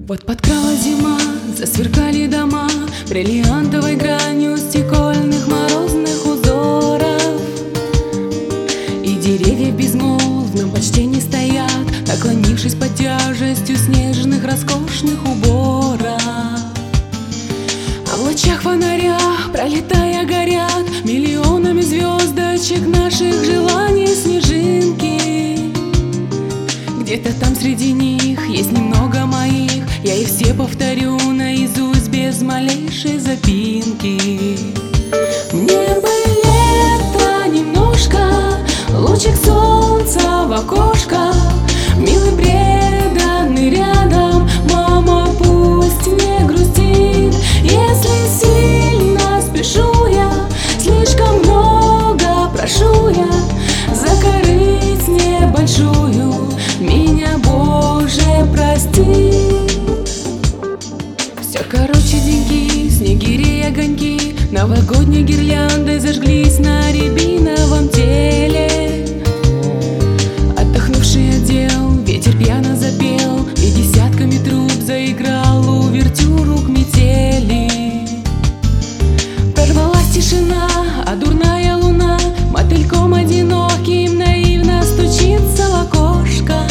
Вот подкрала зима, засверкали дома бриллиантовой гранью стекольных морозных узоров. И деревья в безмолвном почтении стоят, наклонившись под тяжестью снежных роскошных уборов. А в лучах фонаря, пролетая, горят миллионами звездочек наших желаний снежинки. Где-то там среди них есть немного моих, я их все повторю наизусть без малейшей запинки. Мне бы лето немножко, лучик солнца в окошко, милый преданный рядом, мама пусть не грустит. Если сильно спешу я, слишком много прошу я, за корысть небольшую меня, Боже, прости. Все короче деньги, снегири, огоньки, новогодние гирлянды зажглись на рябиновом теле. Отдохнувший отдел, ветер пьяно запел, и десятками труб заиграл увертюру к метели. Прорвалась тишина, а дурная луна мотыльком одиноким наивно стучится в окошко.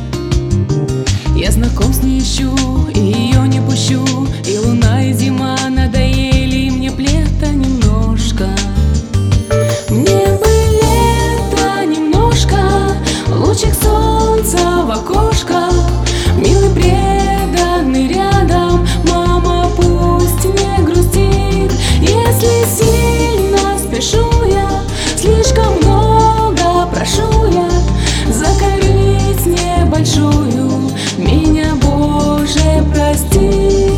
Я знакомств не ищу и ее не пущу, и луна, и зима надоели мне плета немножко. Мне бы лето немножко, лучик солнца в окошко, милый преданный рядом, мама пусть не грустит. Если сильно спешу я, слишком много прошу я, за корысть небольшую меня, Боже, прости.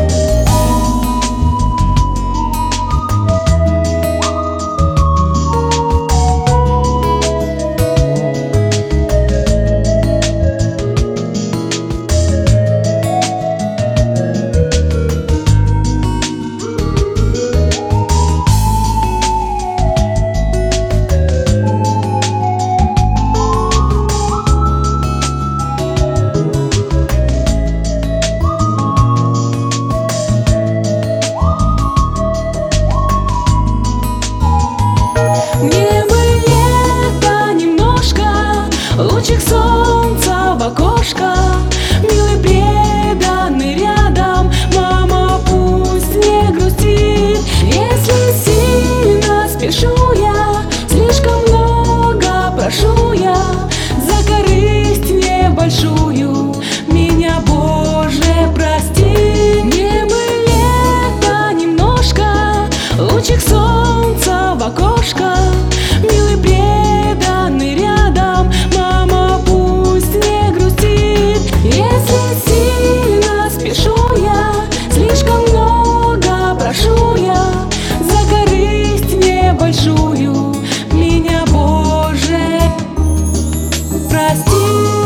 Мне бы лето немножко, лучик солнца в окошко, милый преданный рядом, мама пусть не грустит. Если сильно спешу я, слишком много прошу я, за корысть небольшую меня, Боже, прости. Мне бы лето немножко, лучик солнца в окошко, милый преданный рядом, мама пусть не грустит. Если сильно спешу я, слишком много прошу я, за корысть небольшую меня, Боже, прости.